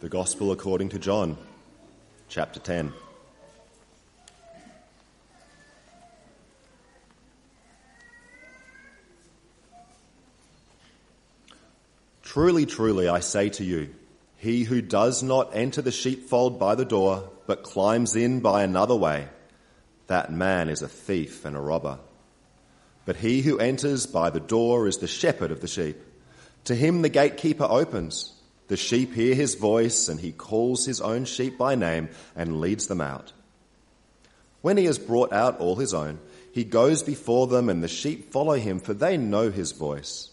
The Gospel according to John, chapter 10. Truly, truly, I say to you, he who does not enter the sheepfold by the door, but climbs in by another way, that man is a thief and a robber. But he who enters by the door is the shepherd of the sheep. To him the gatekeeper opens. The sheep hear his voice, and he calls his own sheep by name and leads them out. When he has brought out all his own, he goes before them, and the sheep follow him, for they know his voice.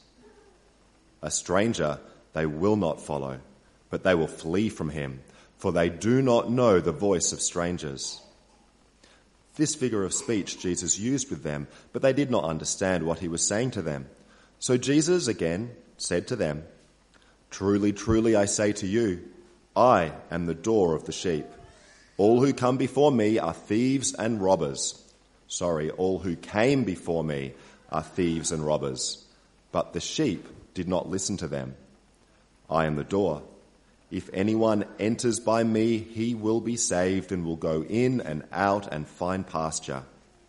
A stranger they will not follow, but they will flee from him, for they do not know the voice of strangers. This figure of speech Jesus used with them, but they did not understand what he was saying to them. So Jesus again said to them, Truly, truly, I say to you, I am the door of the sheep. All who come before me are thieves and robbers. All who came before me are thieves and robbers, but the sheep did not listen to them. I am the door. If anyone enters by me, he will be saved and will go in and out and find pasture.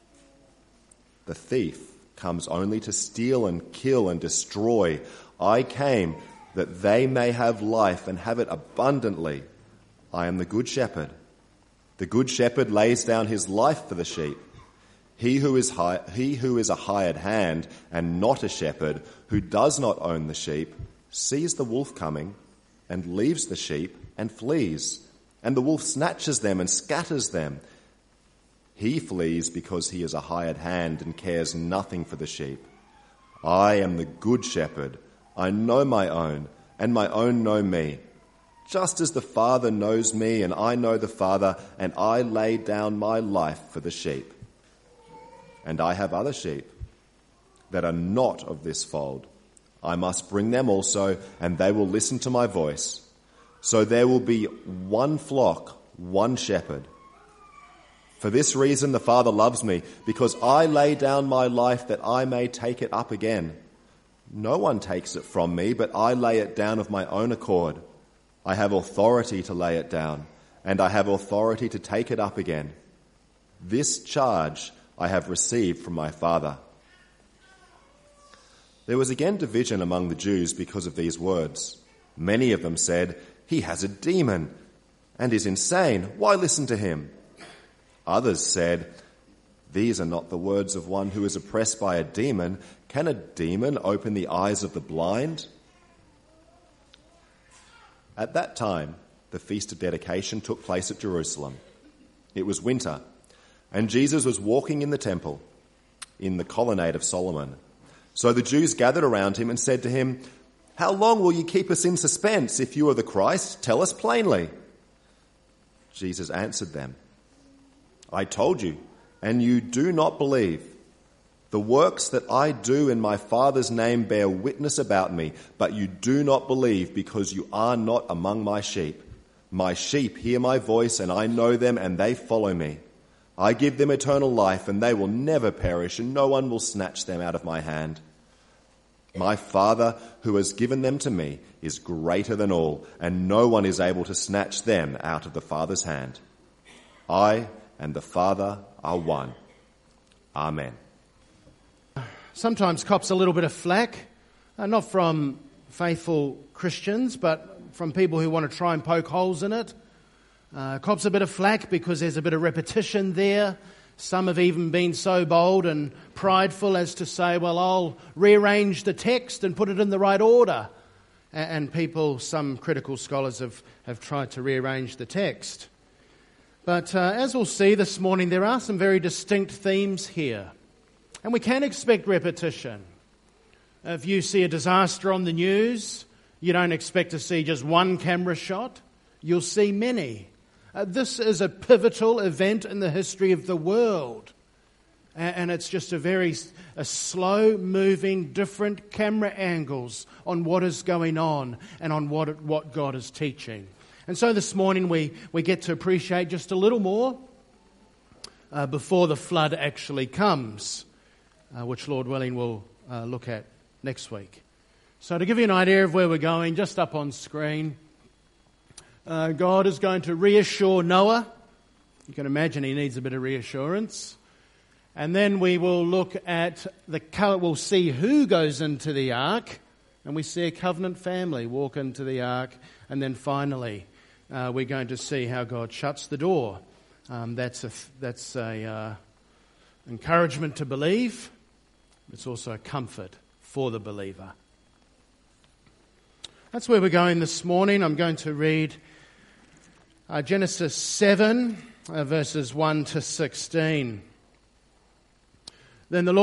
The thief comes only to steal and kill and destroy. I came that they may have life and have it abundantly. I am the good shepherd. The good shepherd lays down his life for the sheep. He who is a hired hand and not a shepherd, who does not own the sheep, sees the wolf coming and leaves the sheep and flees, and the wolf snatches them and scatters them. He flees because he is a hired hand and cares nothing for the sheep. I am the good shepherd. I know my own, and my own know me. Just as the Father knows me, and I know the Father, and I lay down my life for the sheep. And I have other sheep that are not of this fold. I must bring them also, and they will listen to my voice. So there will be one flock, one shepherd. For this reason the Father loves me, because I lay down my life that I may take it up again. No one takes it from me, but I lay it down of my own accord. I have authority to lay it down, and I have authority to take it up again. This charge I have received from my Father. There was again division among the Jews because of these words. Many of them said, He has a demon and is insane. Why listen to him? Others said, These are not the words of one who is oppressed by a demon. Can a demon open the eyes of the blind? At that time, the Feast of Dedication took place at Jerusalem. It was winter, and Jesus was walking in the temple, in the colonnade of Solomon. So the Jews gathered around him and said to him, How long will you keep us in suspense? If you are the Christ, tell us plainly. Jesus answered them, I told you, and you do not believe. The works that I do in my Father's name bear witness about me, but you do not believe because you are not among my sheep. My sheep hear my voice, and I know them, and they follow me. I give them eternal life, and they will never perish, and no one will snatch them out of my hand. My Father, who has given them to me, is greater than all, and no one is able to snatch them out of the Father's hand. I and the Father are one. Amen. Sometimes cops a little bit of flack, not from faithful Christians, but from people who want to try and poke holes in it. Cops a bit of flack because there's a bit of repetition there. Some have even been so bold and prideful as to say, well, I'll rearrange the text and put it in the right order. And some critical scholars have tried to rearrange the text. But as we'll see this morning, there are some very distinct themes here. And we can expect repetition. If you see a disaster on the news, you don't expect to see just one camera shot. You'll see many. This is a pivotal event in the history of the world. And it's just a slow-moving, different camera angles on what is going on and on what God is teaching. And so this morning we get to appreciate just a little more before the flood actually comes, which Lord willing we'll look at next week. So to give you an idea of where we're going, just up on screen, God is going to reassure Noah. You can imagine he needs a bit of reassurance. And then we will look at we'll see who goes into the ark, and we see a covenant family walk into the ark. And then finally, we're going to see how God shuts the door. That's a encouragement to believe. It's also a comfort for the believer. That's where we're going this morning. I'm going to read Genesis 7, verses 1 to 16. Then the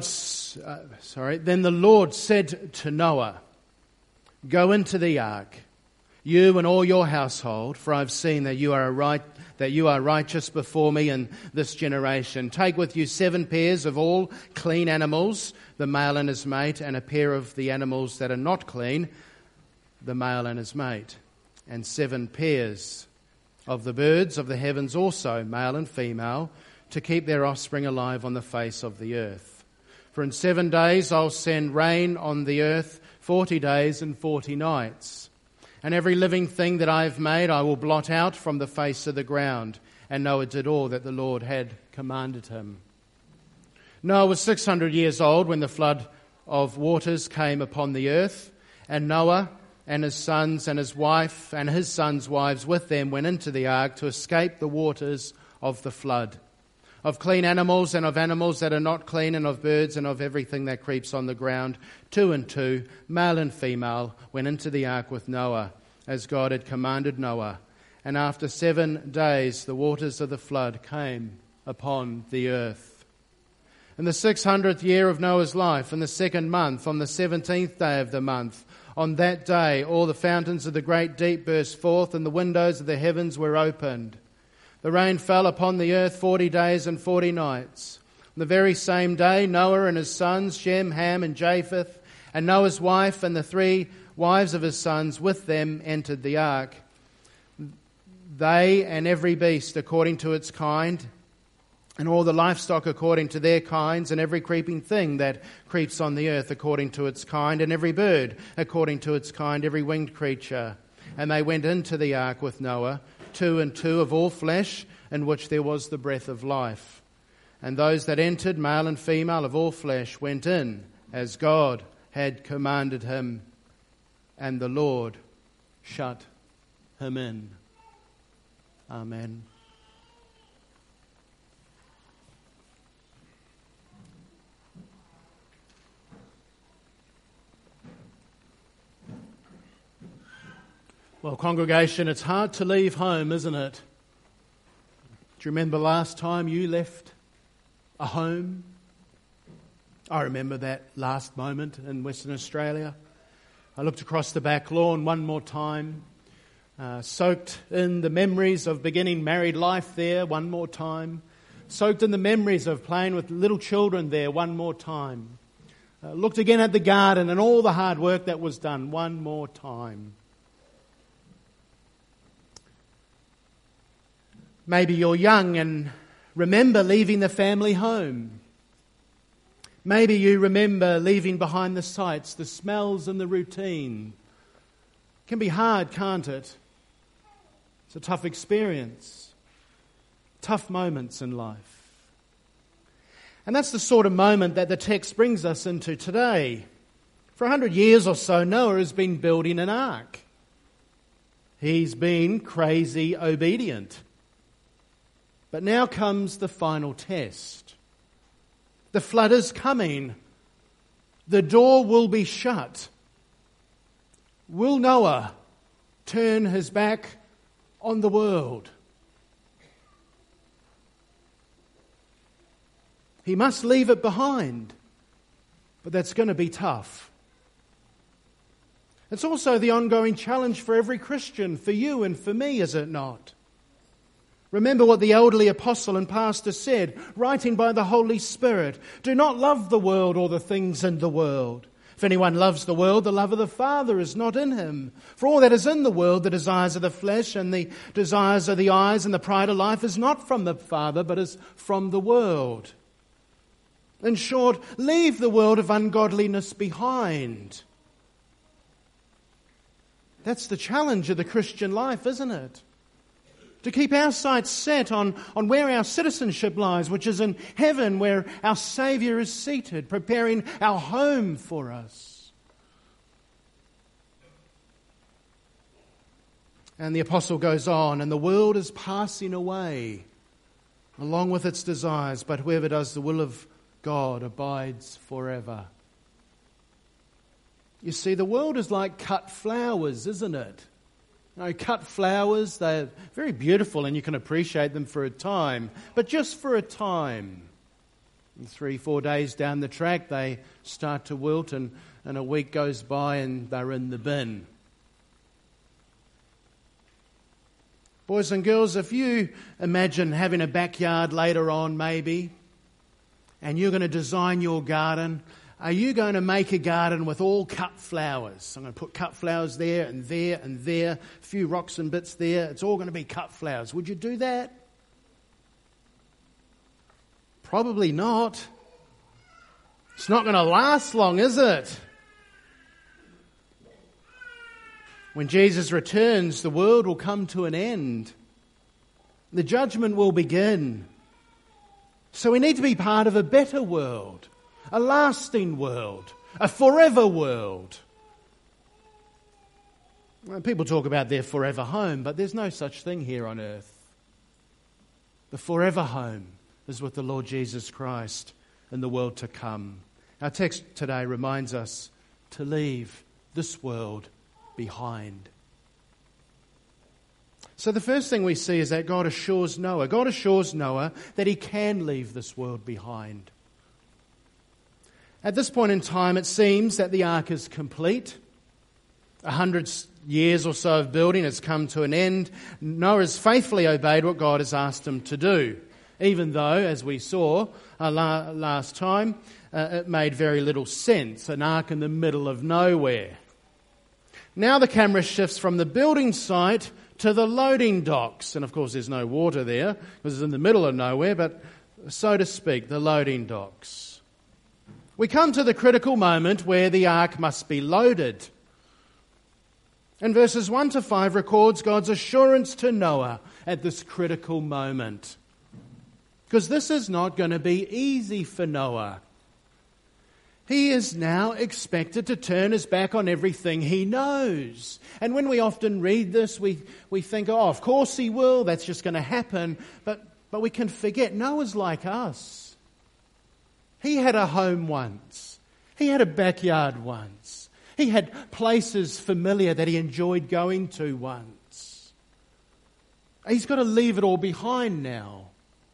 Lord said to Noah, "Go into the ark, you and all your household, for I've seen that you are righteous before me in this generation. Take with you 7 pairs of all clean animals, the male and his mate, and a pair of the animals that are not clean, the male and his mate, and 7 pairs of the birds of the heavens also, male and female, to keep their offspring alive on the face of the earth. For in 7 days I'll send rain on the earth, 40 days and 40 nights. And every living thing that I have made I will blot out from the face of the ground." And Noah did all that the Lord had commanded him. Noah was 600 years old when the flood of waters came upon the earth, and Noah and his sons and his wife and his sons' wives with them went into the ark to escape the waters of the flood. Of clean animals and of animals that are not clean, and of birds and of everything that creeps on the ground, 2 and 2, male and female, went into the ark with Noah, as God had commanded Noah. And after 7 days the waters of the flood came upon the earth. In the 600th year of Noah's life, in the 2nd month, on the 17th day of the month, on that day all the fountains of the great deep burst forth, and the windows of the heavens were opened. The rain fell upon the earth 40 days and 40 nights. On the very same day, Noah and his sons, Shem, Ham, and Japheth, and Noah's wife and the 3 wives of his sons with them entered the ark. They and every beast according to its kind, and all the livestock according to their kinds, and every creeping thing that creeps on the earth according to its kind, and every bird according to its kind, every winged creature. And they went into the ark with Noah, 2 and 2 of all flesh, in which there was the breath of life. And those that entered, male and female of all flesh, went in, as God had commanded him. And the Lord shut him in. Amen. Well, congregation, it's hard to leave home, isn't it? Do you remember last time you left a home? I remember that last moment in Western Australia. I looked across the back lawn one more time, soaked in the memories of beginning married life there one more time, soaked in the memories of playing with little children there one more time, looked again at the garden and all the hard work that was done one more time. Maybe you're young and remember leaving the family home. Maybe you remember leaving behind the sights, the smells and the routine. It can be hard, can't it? It's a tough experience. Tough moments in life. And that's the sort of moment that the text brings us into today. For 100 years or so, Noah has been building an ark. He's been crazy obedient. But now comes the final test. The flood is coming. The door will be shut. Will Noah turn his back on the world? He must leave it behind, but that's going to be tough. It's also the ongoing challenge for every Christian, for you and for me, is it not? Remember what the elderly apostle and pastor said, writing by the Holy Spirit. Do not love the world or the things in the world. If anyone loves the world, the love of the Father is not in him. For all that is in the world, the desires of the flesh and the desires of the eyes and the pride of life is not from the Father, but is from the world. In short, leave the world of ungodliness behind. That's the challenge of the Christian life, isn't it? To keep our sights set on where our citizenship lies, which is in heaven, where our Saviour is seated, preparing our home for us. And the apostle goes on, and the world is passing away along with its desires, but whoever does the will of God abides forever. You see, the world is like cut flowers, isn't it? You know, cut flowers, they're very beautiful and you can appreciate them for a time, but just for a time. And 3-4 days down the track, they start to wilt and a week goes by and they're in the bin. Boys and girls, if you imagine having a backyard later on maybe, and you're going to design your garden, are you going to make a garden with all cut flowers? I'm going to put cut flowers there and there and there, a few rocks and bits there. It's all going to be cut flowers. Would you do that? Probably not. It's not going to last long, is it? When Jesus returns, the world will come to an end. The judgment will begin. So we need to be part of a better world, a lasting world, a forever world. Well, people talk about their forever home, but there's no such thing here on earth. The forever home is with the Lord Jesus Christ in the world to come. Our text today reminds us to leave this world behind. So the first thing we see is that God assures Noah. God assures Noah that he can leave this world behind. At this point in time, it seems that the ark is complete. 100 years or so of building has come to an end. Noah has faithfully obeyed what God has asked him to do, even though, as we saw last time, it made very little sense. An ark in the middle of nowhere. Now the camera shifts from the building site to the loading docks. And of course there's no water there because it's in the middle of nowhere, but so to speak, the loading docks. We come to the critical moment where the ark must be loaded. And verses 1 to 5 records God's assurance to Noah at this critical moment. Because this is not going to be easy for Noah. He is now expected to turn his back on everything he knows. And when we often read this, we think, oh, of course he will, that's just going to happen. But we can forget, Noah's like us. He had a home once. He had a backyard once. He had places familiar that he enjoyed going to once. He's got to leave it all behind now.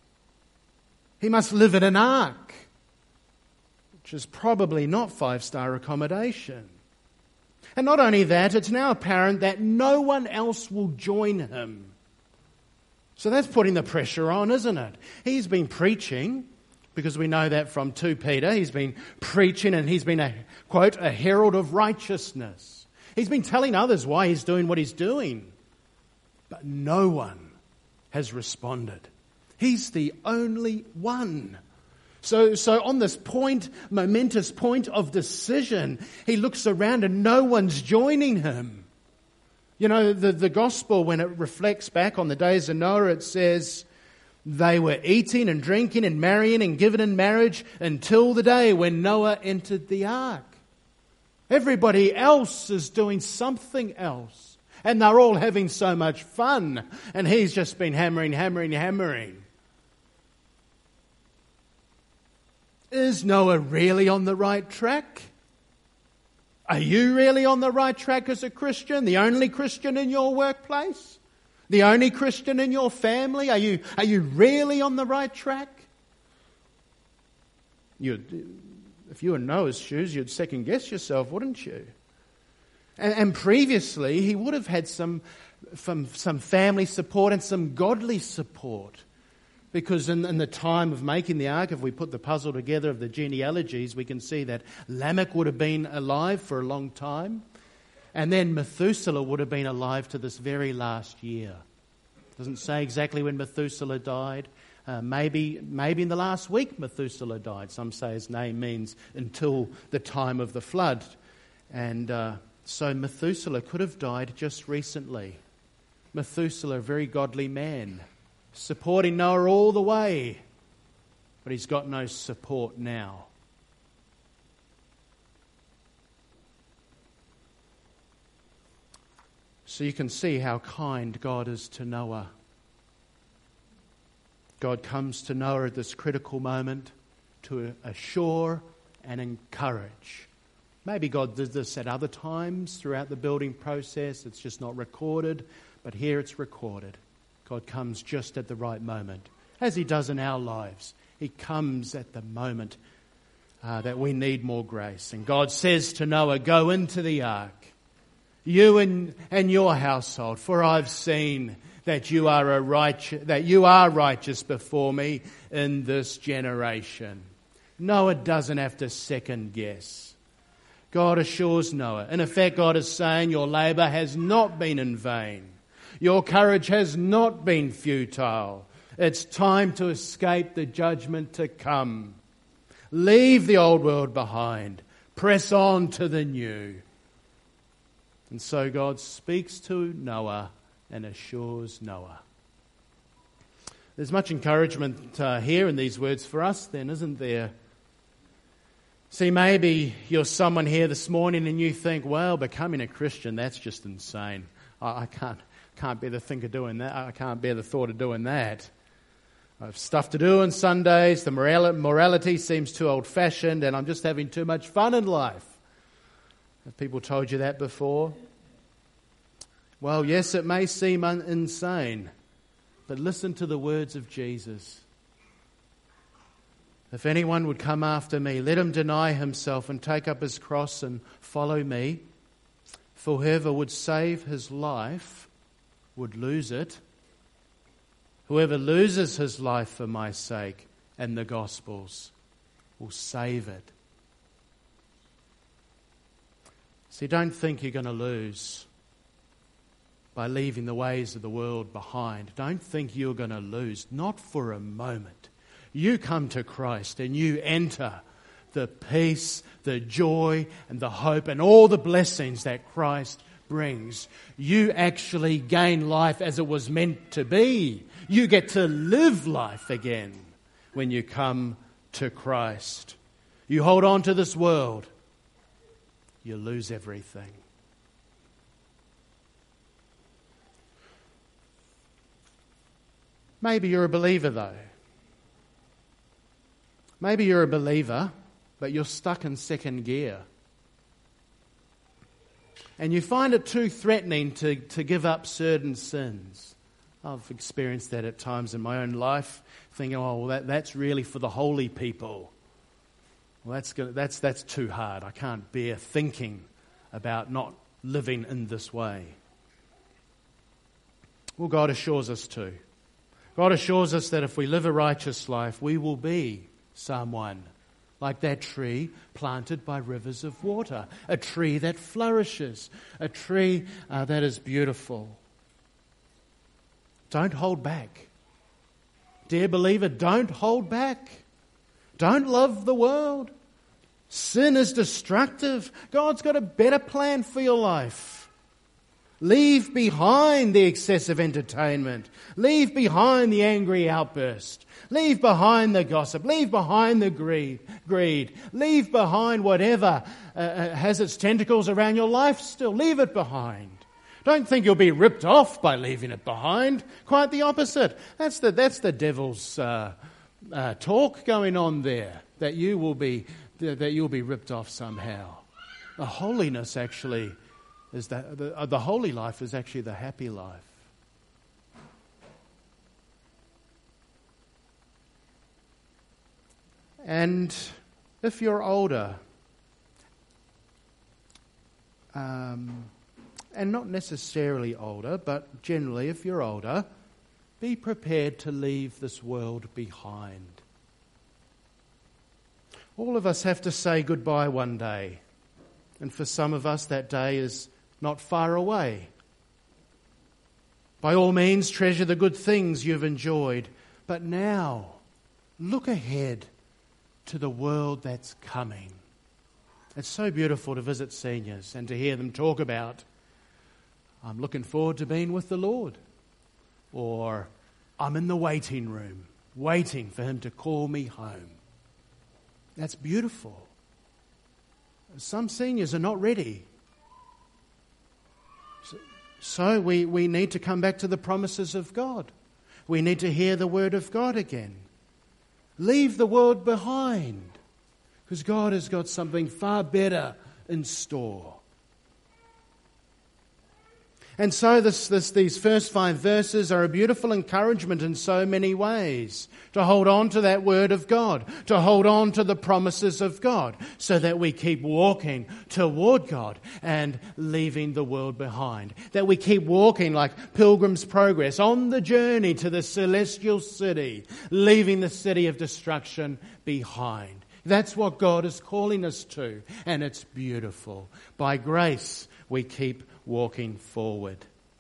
He must live in an ark, which is probably not 5-star accommodation. And not only that, it's now apparent that no one else will join him. So that's putting the pressure on, isn't it? He's been preaching, because we know that from 2 Peter. He's been preaching and he's been a, quote, a herald of righteousness. He's been telling others why he's doing what he's doing. But no one has responded. He's the only one. So on this point, momentous point of decision, he looks around and no one's joining him. You know, the gospel, when it reflects back on the days of Noah, it says they were eating and drinking and marrying and given in marriage until the day when Noah entered the ark. Everybody else is doing something else. And they're all having so much fun. And he's just been hammering. Is Noah really on the right track? Are you really on the right track as a Christian? The only Christian in your workplace? The only Christian in your family? Are you really on the right track? If you were in Noah's shoes, you'd second guess yourself, wouldn't you? And previously, he would have had some family support and some godly support. Because in the time of making the ark, if we put the puzzle together of the genealogies, we can see that Lamech would have been alive for a long time. And then Methuselah would have been alive to this very last year. It doesn't say exactly when Methuselah died. Maybe in the last week Methuselah died. Some say his name means until the time of the flood. And So Methuselah could have died just recently. Methuselah, a very godly man, supporting Noah all the way, but he's got no support now. So you can see how kind God is to Noah. God comes to Noah at this critical moment to assure and encourage. Maybe God did this at other times throughout the building process. It's just not recorded, but here it's recorded. God comes just at the right moment, as He does in our lives. He comes at the moment that we need more grace. And God says to Noah, "Go into the ark, you and your household, for I've seen that you are righteous before me in this generation." Noah doesn't have to second guess. God assures Noah. In effect, God is saying, your labour has not been in vain. Your courage has not been futile. It's time to escape the judgment to come. Leave the old world behind. Press on to the new. And so God speaks to Noah and assures Noah. There's much encouragement here in these words for us then, isn't there? See, maybe you're someone here this morning and you think, well, becoming a Christian, that's just insane. I can't bear the think of doing that. I can't bear the thought of doing that. I have stuff to do on Sundays. The morality seems too old-fashioned and I'm just having too much fun in life. Have people told you that before? Well, yes, it may seem insane, but listen to the words of Jesus. If anyone would come after me, let him deny himself and take up his cross and follow me. For whoever would save his life would lose it. Whoever loses his life for my sake and the gospel's will save it. See, don't think you're going to lose by leaving the ways of the world behind. Don't think you're going to lose, not for a moment. You come to Christ and you enter the peace, the joy and the hope and all the blessings that Christ brings. You actually gain life as it was meant to be. You get to live life again when you come to Christ. You hold on to this world, you lose everything. Maybe you're a believer though. Maybe you're a believer, but you're stuck in second gear. And you find it too threatening to give up certain sins. I've experienced that at times in my own life, thinking, oh, well, that's really for the holy people. Well, that's too hard. I can't bear thinking about not living in this way. Well, God assures us too. God assures us that if we live a righteous life, we will be someone like that tree planted by rivers of water, a tree that flourishes, a tree that is beautiful. Don't hold back. Dear believer, don't hold back. Don't love the world. Sin is destructive. God's got a better plan for your life. Leave behind the excessive entertainment. Leave behind the angry outburst. Leave behind the gossip. Leave behind the greed. Leave behind whatever has its tentacles around your life still. Leave it behind. Don't think you'll be ripped off by leaving it behind. Quite the opposite. That's the devil's talk going on there. That you'll be ripped off somehow. The holiness actually is the holy life is actually the happy life. And if you're older, and not necessarily older, but generally if you're older, be prepared to leave this world behind. All of us have to say goodbye one day. And for some of us, that day is not far away. By all means, treasure the good things you've enjoyed. But now, look ahead to the world that's coming. It's so beautiful to visit seniors and to hear them talk about, I'm looking forward to being with the Lord. Or, I'm in the waiting room, waiting for Him to call me home. That's beautiful. Some seniors are not ready. So we need to come back to the promises of God. We need to hear the Word of God again. Leave the world behind, because God has got something far better in store. And so these first 5 verses are a beautiful encouragement in so many ways. To hold on to that Word of God. To hold on to the promises of God. So that we keep walking toward God and leaving the world behind. That we keep walking like Pilgrim's Progress on the journey to the celestial city. Leaving the city of destruction behind. That's what God is calling us to. And it's beautiful. By grace, we keep walking forward.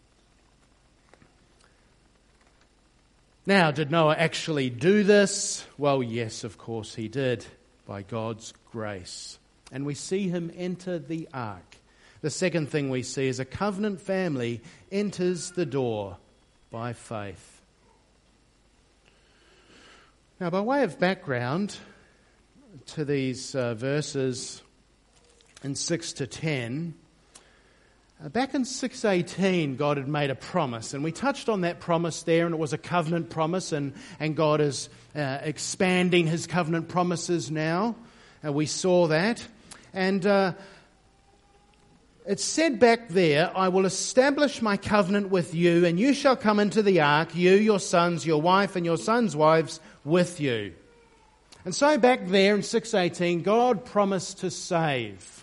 Now, did Noah actually do this? Well, yes, of course he did, by God's grace. And we see him enter the ark. The second thing we see is a covenant family enters the door by faith. Now, by way of background to these verses in 6 to 10, back in 6:18, God had made a promise, and we touched on that promise there, and it was a covenant promise, and God is expanding His covenant promises now. We saw that. And it said back there, I will establish my covenant with you, and you shall come into the ark, you, your sons, your wife, and your sons' wives with you. And so back there in 6:18, God promised to save.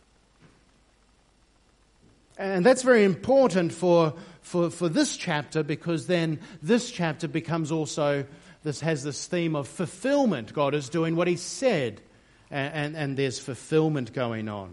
And that's very important for this chapter, because then this chapter becomes also, this has this theme of fulfillment. God is doing what He said, and there's fulfillment going on.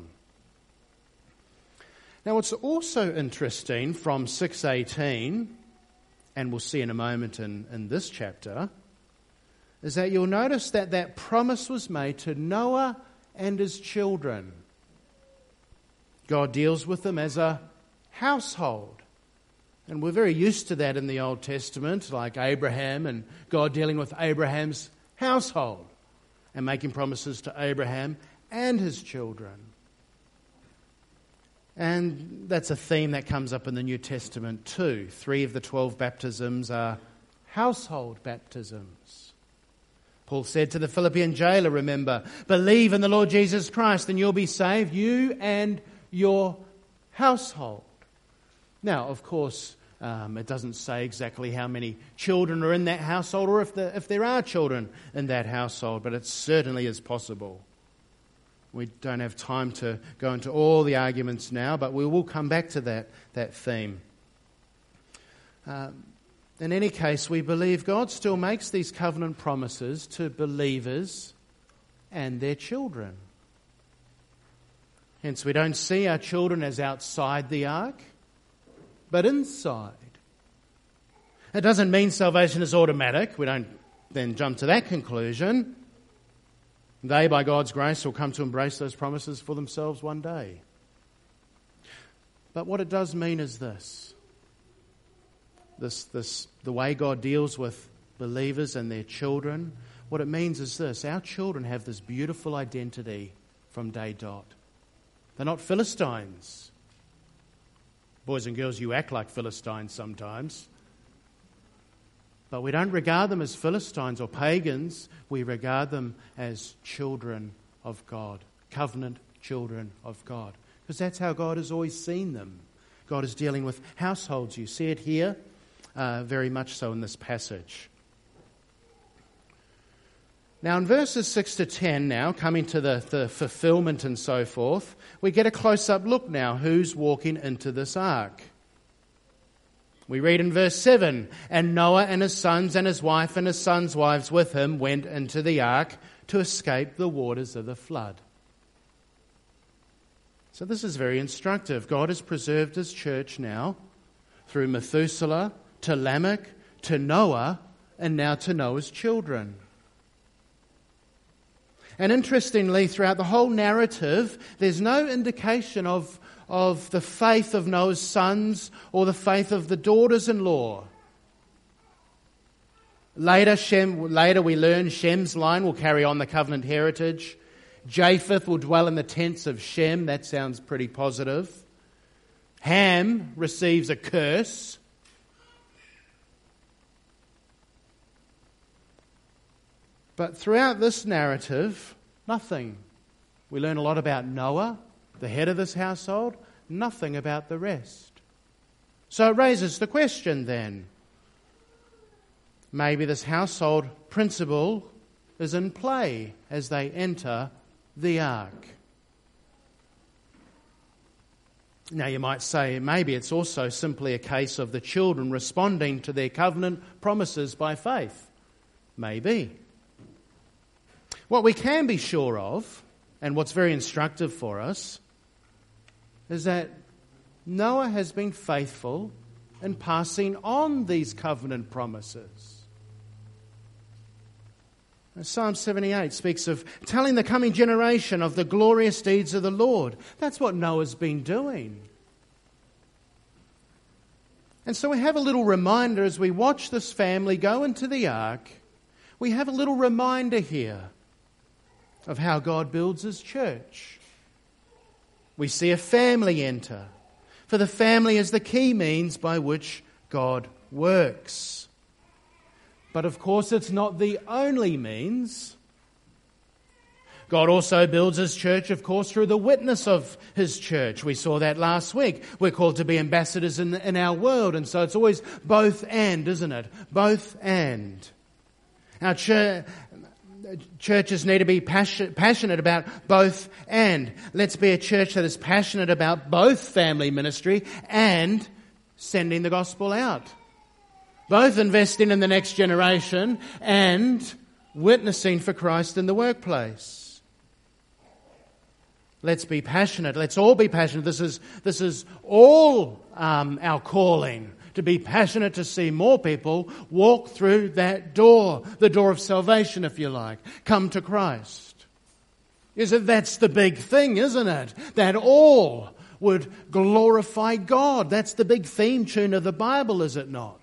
Now what's also interesting from 6:18, and we'll see in a moment in this chapter, is that you'll notice that promise was made to Noah and his children. God deals with them as a household. And we're very used to that in the Old Testament, like Abraham and God dealing with Abraham's household and making promises to Abraham and his children. And that's a theme that comes up in the New Testament too. 3 of the 12 baptisms are household baptisms. Paul said to the Philippian jailer, remember, believe in the Lord Jesus Christ and you'll be saved, you and your household. Now, of course, it doesn't say exactly how many children are in that household, or if there are children in that household, but it certainly is possible. We don't have time to go into all the arguments now, but we will come back to that theme. In any case, we believe God still makes these covenant promises to believers and their children. Hence, we don't see our children as outside the ark, but inside. It doesn't mean salvation is automatic. We don't then jump to that conclusion. They, by God's grace, will come to embrace those promises for themselves one day. But what it does mean is this. The way God deals with believers and their children, what it means is this. Our children have this beautiful identity from day dot. They're not Philistines. Boys and girls, you act like Philistines sometimes. But we don't regard them as Philistines or pagans. We regard them as children of God, covenant children of God. Because that's how God has always seen them. God is dealing with households. You see it here, very much so in this passage. Now in verses 6 to 10 now, coming to the fulfillment and so forth, we get a close-up look now who's walking into this ark. We read in verse 7, and Noah and his sons and his wife and his sons' wives with him went into the ark to escape the waters of the flood. So this is very instructive. God has preserved His church now through Methuselah to Lamech to Noah and now to Noah's children. And interestingly, throughout the whole narrative, there's no indication of the faith of Noah's sons or the faith of the daughters-in-law. Later we learn Shem's line will carry on the covenant heritage. Japheth will dwell in the tents of Shem. That sounds pretty positive. Ham receives a curse. But throughout this narrative, nothing. We learn a lot about Noah, the head of this household, nothing about the rest. So it raises the question then, maybe this household principle is in play as they enter the ark. Now you might say maybe it's also simply a case of the children responding to their covenant promises by faith. Maybe. What we can be sure of, and what's very instructive for us, is that Noah has been faithful in passing on these covenant promises. Psalm 78 speaks of telling the coming generation of the glorious deeds of the Lord. That's what Noah's been doing. And so we have a little reminder as we watch this family go into the ark. We have a little reminder here of how God builds His church. We see a family enter, for the family is the key means by which God works. But of course it's not the only means. God also builds His church, of course, through the witness of His church. We saw that last week. We're called to be ambassadors in our world, and so it's always both and, isn't it? Both and. Our churches need to be passionate about both and. Let's be a church that is passionate about both family ministry and sending the gospel out. Both investing in the next generation and witnessing for Christ in the workplace. Let's be passionate. Let's all be passionate. This is all our calling. To be passionate to see more people walk through that door, the door of salvation, if you like, come to Christ. That's the big thing, isn't it? That all would glorify God. That's the big theme tune of the Bible, is it not?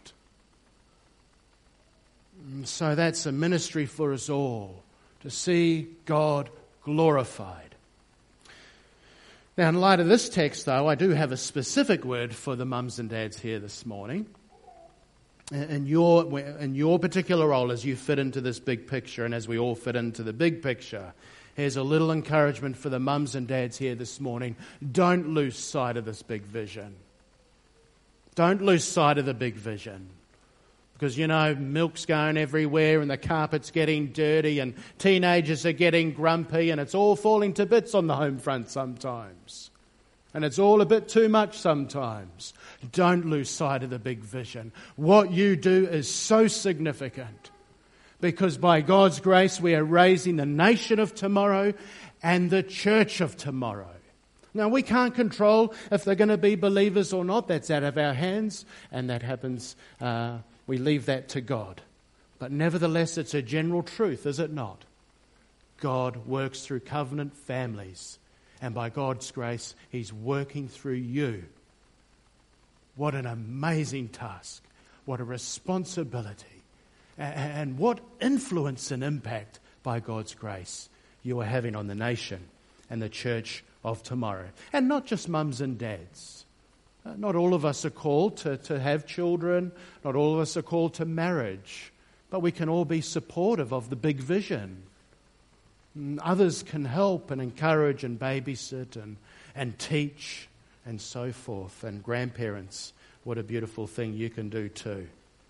So that's a ministry for us all, to see God glorified. Now, in light of this text, though, I do have a specific word for the mums and dads here this morning. In your particular role as you fit into this big picture, and as we all fit into the big picture, here's a little encouragement for the mums and dads here this morning. Don't lose sight of this big vision. Don't lose sight of the big vision. Because, milk's going everywhere and the carpet's getting dirty and teenagers are getting grumpy and it's all falling to bits on the home front sometimes. And it's all a bit too much sometimes. Don't lose sight of the big vision. What you do is so significant. Because by God's grace we are raising the nation of tomorrow and the church of tomorrow. Now, we can't control if they're going to be believers or not. That's out of our hands, and that happens... we leave that to God. But nevertheless, it's a general truth, is it not? God works through covenant families. And by God's grace, He's working through you. What an amazing task. What a responsibility. And what influence and impact, by God's grace, you are having on the nation and the church of tomorrow. And not just mums and dads. Not all of us are called to have children. Not all of us are called to marriage. But we can all be supportive of the big vision. Others can help and encourage and babysit and teach and so forth. And grandparents, what a beautiful thing you can do too.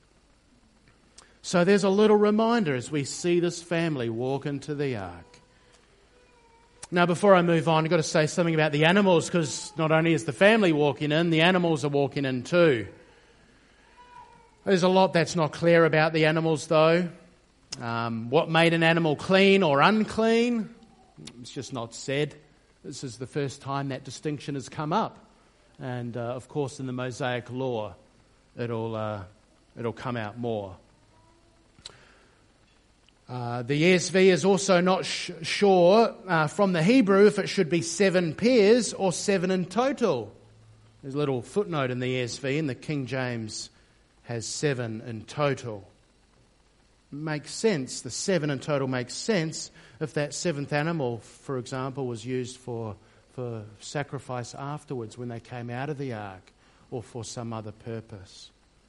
So there's a little reminder as we see this family walk into the ark. Now, before I move on, I've got to say something about the animals, because not only is the family walking in, the animals are walking in too. There's a lot that's not clear about the animals, though. What made an animal clean or unclean? It's just not said. This is the first time that distinction has come up. And, of course, in the Mosaic Law, it'll come out more. The ESV is also not sure from the Hebrew if it should be 7 pairs or 7 in total. There's a little footnote in the ESV, and the King James has 7 in total. Makes sense. The 7 in total makes sense if that 7th animal, for example, was used for sacrifice afterwards when they came out of the ark, or for some other purpose.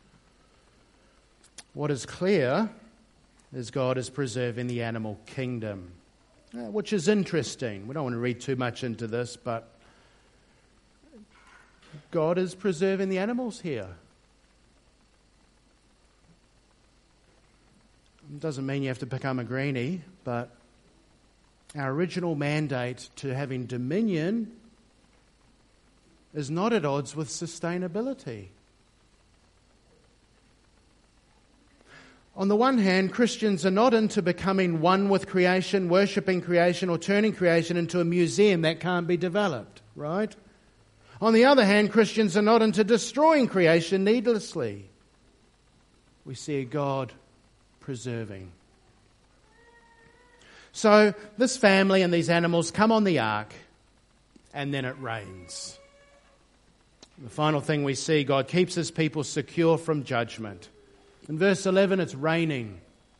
What is clear is God is preserving the animal kingdom, which is interesting. We don't want to read too much into this, but God is preserving the animals here. It doesn't mean you have to become a greenie, but our original mandate to having dominion is not at odds with sustainability. On the one hand, Christians are not into becoming one with creation, worshipping creation, or turning creation into a museum that can't be developed, right? On the other hand, Christians are not into destroying creation needlessly. We see a God preserving. So this family and these animals come on the ark, and then it rains. The final thing we see, God keeps his people secure from judgment. In verse 11, it's raining.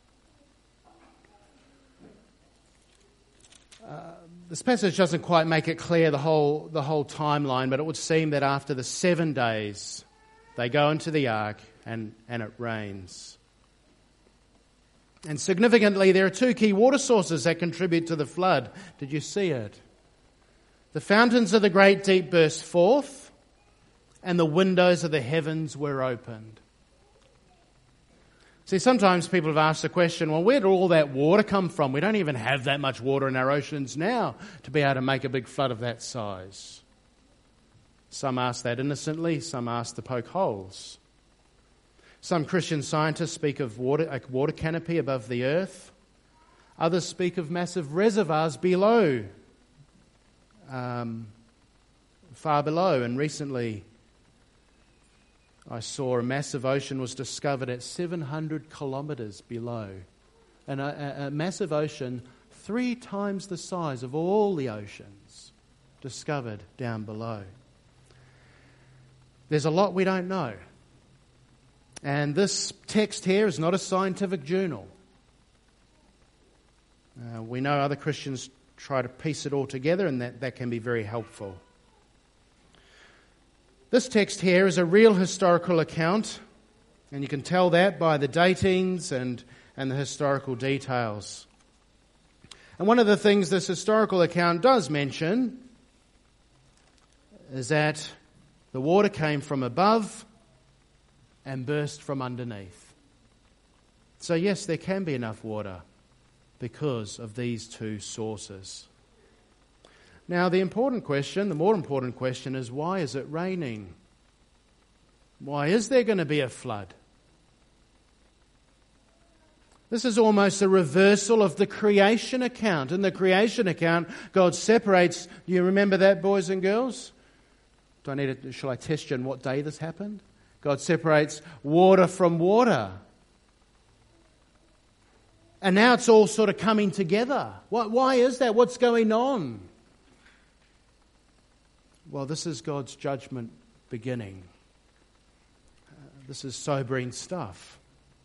This passage doesn't quite make it clear the whole timeline, but it would seem that after the 7 days, they go into the ark and it rains. And significantly, there are 2 key water sources that contribute to the flood. Did you see it? The fountains of the great deep burst forth, and the windows of the heavens were opened. See, sometimes people have asked the question, well, where did all that water come from? We don't even have that much water in our oceans now to be able to make a big flood of that size. Some ask that innocently, some ask to poke holes. Some Christian scientists speak of a water canopy above the earth. Others speak of massive reservoirs below, far below. And recently I saw a massive ocean was discovered at 700 kilometres below. And a massive ocean 3 times the size of all the oceans discovered down below. There's a lot we don't know. And this text here is not a scientific journal. We know other Christians try to piece it all together, and that can be very helpful. This text here is a real historical account, and you can tell that by the datings and the historical details. And one of the things this historical account does mention is that the water came from above and burst from underneath. So yes, there can be enough water because of these 2 sources. Now the more important question is, why is it raining? Why is there going to be a flood? This is almost a reversal of the creation account. In the creation account, God separates. Do you remember that, boys and girls? Shall I test you on what day this happened? God separates water from water. And now it's all sort of coming together. Why is that? What's going on? Well, this is God's judgment beginning. This is sobering stuff.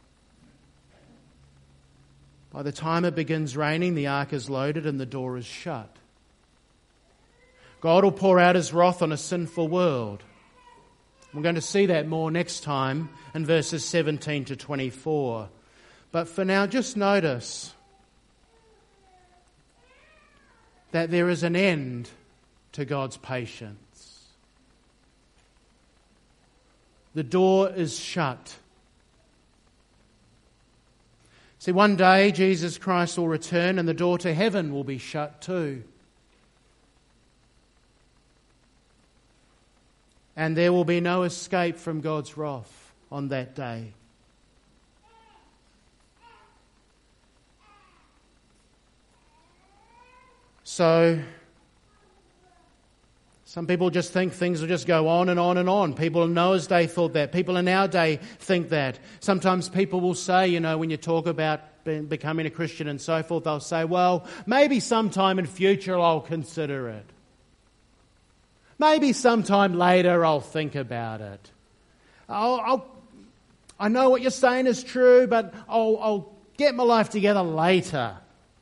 By the time it begins raining, the ark is loaded and the door is shut. God will pour out his wrath on a sinful world. We're going to see that more next time in verses 17 to 24. But for now, just notice that there is an end to God's patience. The door is shut. See, one day Jesus Christ will return and the door to heaven will be shut too. And there will be no escape from God's wrath on that day. So Some people just think things will just go on and on and on. People in Noah's day thought that. People in our day think that. Sometimes people will say, when you talk about becoming a Christian and so forth, they'll say, well, maybe sometime in future I'll consider it. Maybe sometime later I'll think about it. I know what you're saying is true, but I'll get my life together later.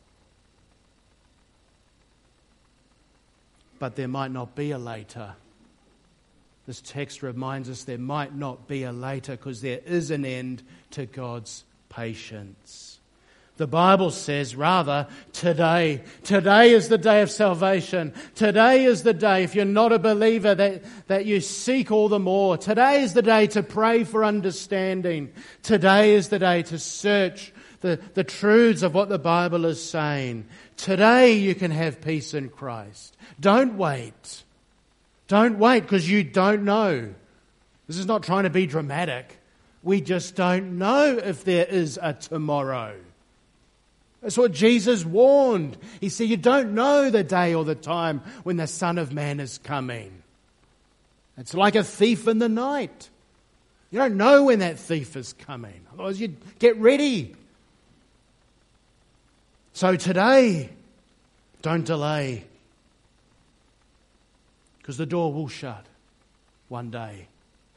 But there might not be a later. This text reminds us there might not be a later because there is an end to God's patience. The Bible says, rather, today is the day of salvation. Today is the day, if you're not a believer, that you seek all the more. Today is the day to pray for understanding. Today is the day to search the truths of what the Bible is saying. Today you can have peace in Christ. Don't wait. Don't wait because you don't know. This is not trying to be dramatic. We just don't know if there is a tomorrow. That's what Jesus warned. He said, you don't know the day or the time when the Son of Man is coming. It's like a thief in the night. You don't know when that thief is coming. Otherwise you get ready. So today, don't delay. Because the door will shut one day.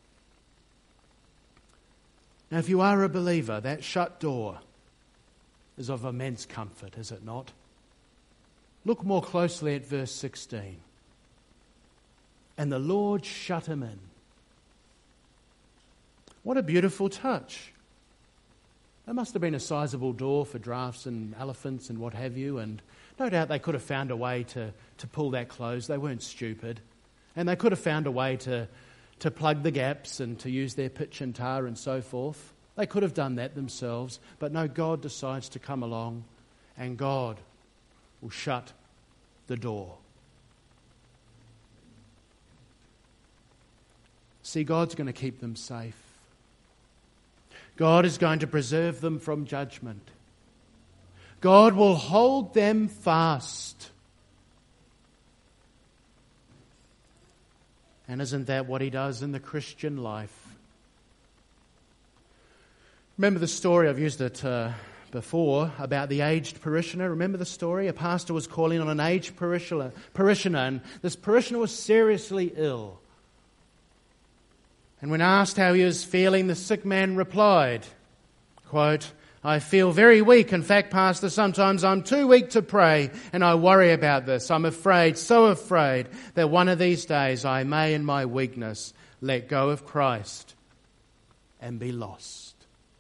Now, if you are a believer, that shut door is of immense comfort, is it not? Look more closely at verse 16. And the Lord shut him in. What a beautiful touch. There must have been a sizable door for giraffes and elephants and what have you, and no doubt they could have found a way to pull that closed. They weren't stupid. And they could have found a way to plug the gaps and to use their pitch and tar and so forth. They could have done that themselves. But no, God decides to come along and God will shut the door. See, God's going to keep them safe. God is going to preserve them from judgment. God will hold them fast. And isn't that what He does in the Christian life? Remember the story, I've used it before, about the aged parishioner. Remember the story? A pastor was calling on an aged parishioner, and this parishioner was seriously ill. And when asked how he was feeling, the sick man replied, quote, I feel very weak. In fact, Pastor, sometimes I'm too weak to pray, and I worry about this. I'm afraid, so afraid, that one of these days I may, in my weakness, let go of Christ and be lost.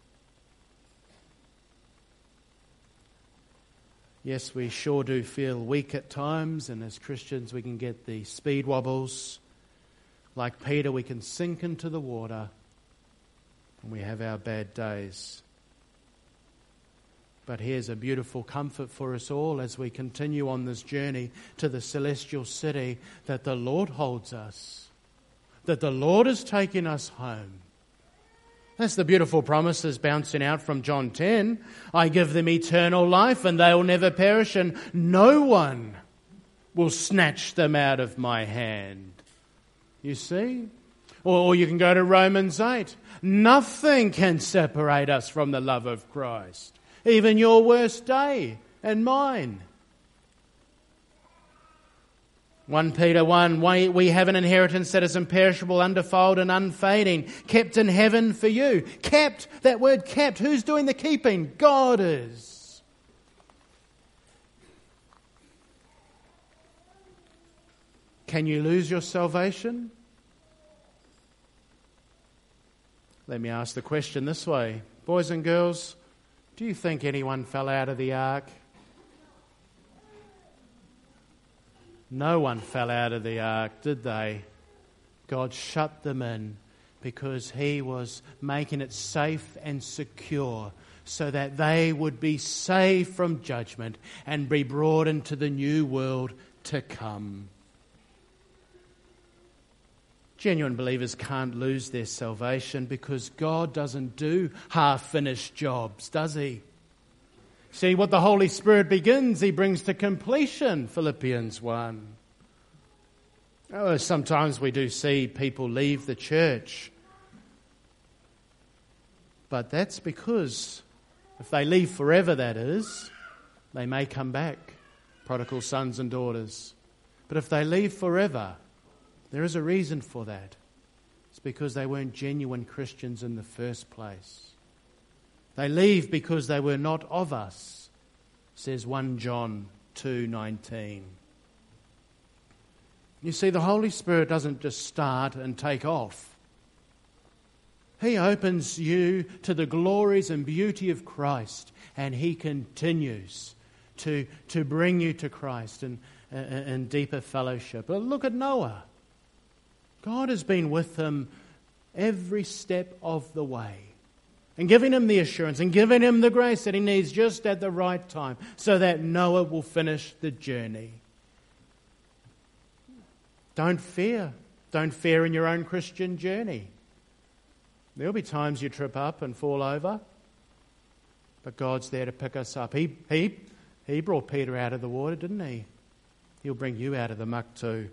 Yes, we sure do feel weak at times, and as Christians we can get the speed wobbles. Like Peter, we can sink into the water when we have our bad days. But here's a beautiful comfort for us all as we continue on this journey to the celestial city, that the Lord holds us, that the Lord is taking us home. That's the beautiful promises bouncing out from John 10. I give them eternal life and they will never perish, and no one will snatch them out of my hand. You see? Or you can go to Romans 8. Nothing can separate us from the love of Christ. Even your worst day and mine. 1 Peter 1, we have an inheritance that is imperishable, undefiled and unfading, kept in heaven for you. Kept, that word kept, who's doing the keeping? God is. Can you lose your salvation? Let me ask the question this way. Boys and girls, do you think anyone fell out of the ark? No one fell out of the ark, did they? God shut them in because He was making it safe and secure so that they would be saved from judgment and be brought into the new world to come. Genuine believers can't lose their salvation because God doesn't do half-finished jobs, does He? See, what the Holy Spirit begins, He brings to completion, Philippians 1. Oh, sometimes we do see people leave the church. But that's because if they leave forever, that is, they may come back, prodigal sons and daughters. But if they leave forever, there is a reason for that. It's because they weren't genuine Christians in the first place. They leave because they were not of us, says 1 John 2:19. You see, the Holy Spirit doesn't just start and take off. He opens you to the glories and beauty of Christ, and He continues to bring you to Christ and deeper fellowship. But look at Noah. God has been with him every step of the way and giving him the assurance and giving him the grace that he needs just at the right time so that Noah will finish the journey. Don't fear. Don't fear in your own Christian journey. There'll be times you trip up and fall over, but God's there to pick us up. He brought Peter out of the water, didn't He? He'll bring you out of the muck too.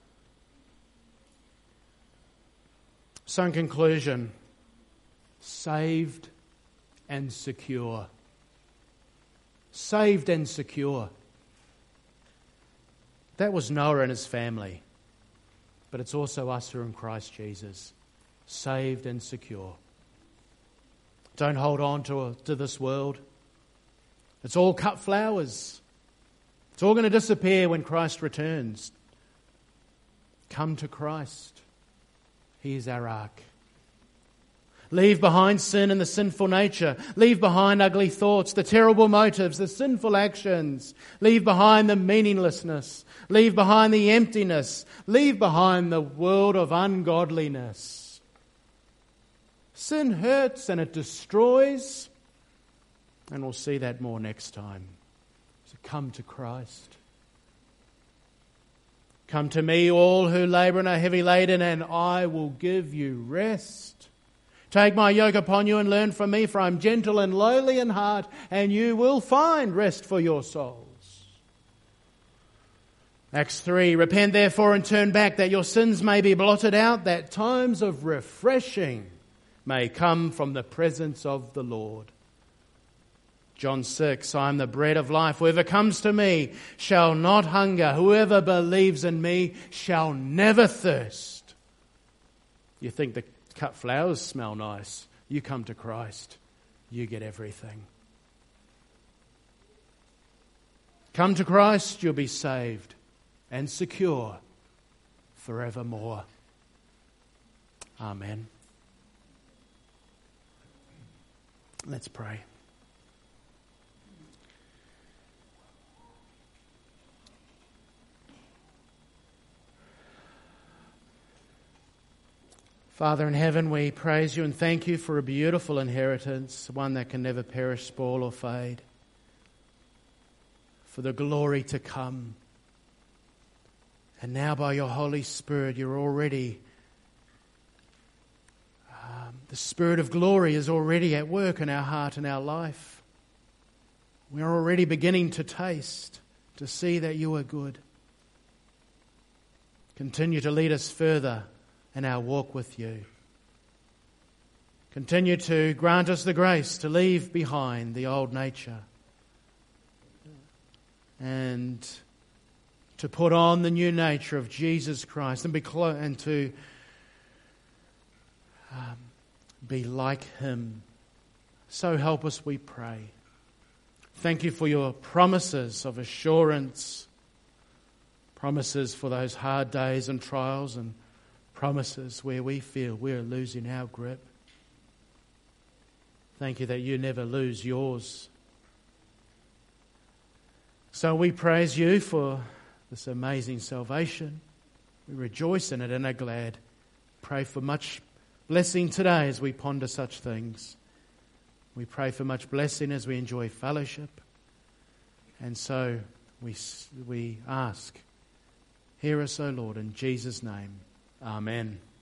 So in conclusion, saved and secure. Saved and secure. That was Noah and his family. But it's also us who are in Christ Jesus. Saved and secure. Don't hold on to this world. It's all cut flowers. It's all going to disappear when Christ returns. Come to Christ. He is our ark. Leave behind sin and the sinful nature. Leave behind ugly thoughts, the terrible motives, the sinful actions. Leave behind the meaninglessness. Leave behind the emptiness. Leave behind the world of ungodliness. Sin hurts and it destroys. And we'll see that more next time. So come to Christ. Come to me, all who labour and are heavy laden, and I will give you rest. Take my yoke upon you and learn from me, for I am gentle and lowly in heart, and you will find rest for your souls. Acts 3, repent therefore and turn back, that your sins may be blotted out, that times of refreshing may come from the presence of the Lord. John 6, I am the bread of life. Whoever comes to me shall not hunger. Whoever believes in me shall never thirst. You think the cut flowers smell nice. You come to Christ. You get everything. Come to Christ, you'll be saved and secure forevermore. Amen. Let's pray. Father in heaven, we praise you and thank you for a beautiful inheritance, one that can never perish, spoil or fade, for the glory to come. And now by your Holy Spirit, you're already, the Spirit of glory is already at work in our heart and our life. We are already beginning to taste, to see that you are good. Continue to lead us further in our walk with you. Continue to grant us the grace to leave behind the old nature and to put on the new nature of Jesus Christ and to be like Him. So help us, we pray. Thank you for your promises of assurance, promises for those hard days and trials, and promises where we feel we're losing our grip. Thank you that you never lose yours. So we praise you for this amazing salvation. We rejoice in it and are glad. Pray for much blessing today as we ponder such things. We pray for much blessing as we enjoy fellowship. And so we ask, hear us, O Lord, in Jesus' name. Amen.